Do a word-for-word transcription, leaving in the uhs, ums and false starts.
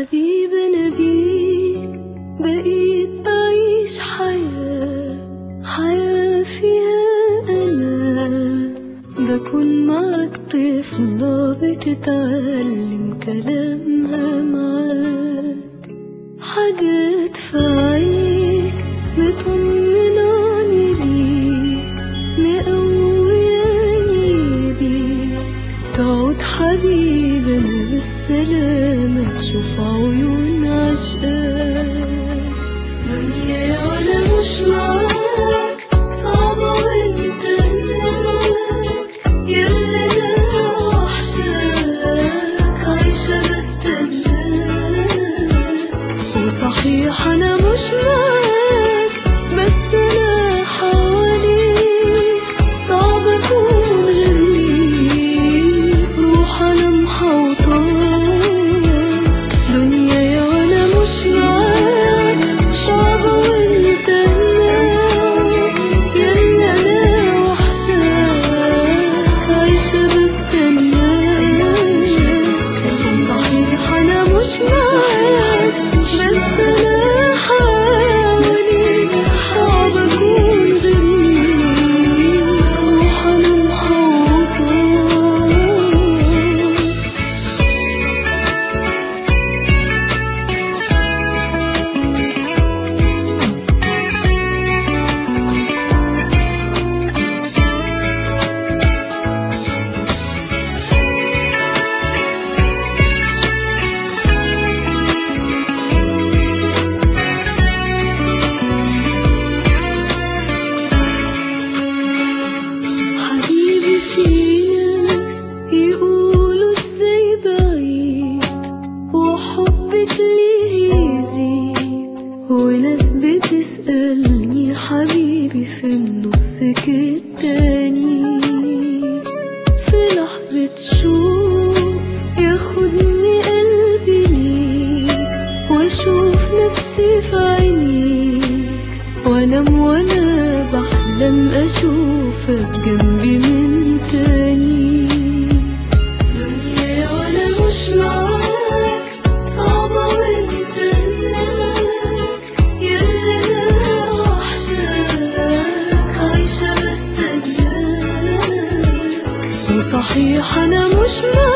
حبيبي أنا بيك بقيت بعيش حياة حياة فيها أنا بكون معك طفلة بتتعلم كلامها معاك، حاجات في عينيك مطمناني ليك مقوياني بيك، تعود حبيبي أنا بالسلامة تشوف عيون عشقاك. دنيا وأنا مش معاك صعبة وانت هناك، يلا أنا وحشاك عايشة بستناك، وصحيح أنا مش معاك بس أنا حواليك، صعب أكون غير ليك روح أنا محوطاك. دنيا وأنا مش معاك صعبة وانت هناك، يلا أنا وحشاك عايشة بستناك، صحيح أنا مش معاك بس أنا حواليك، صعب أكون غير ليك روح أنا محوطاك. حبيبي في ناس يقولوا ازاي بعيد وحبك ليه يزيد، وناس بتسألني حبيبي في النص التاني، في لحظة شوق ياخدني قلبي ليك واشوف نفسي في عينيك، وانام وانا بحلم اشوفك جنبي من تاني. دنيا وانا مش معاك صعبة وانت هناك، يلا انا وحشاك عايشة بستناك، وصحيح انا مش معاك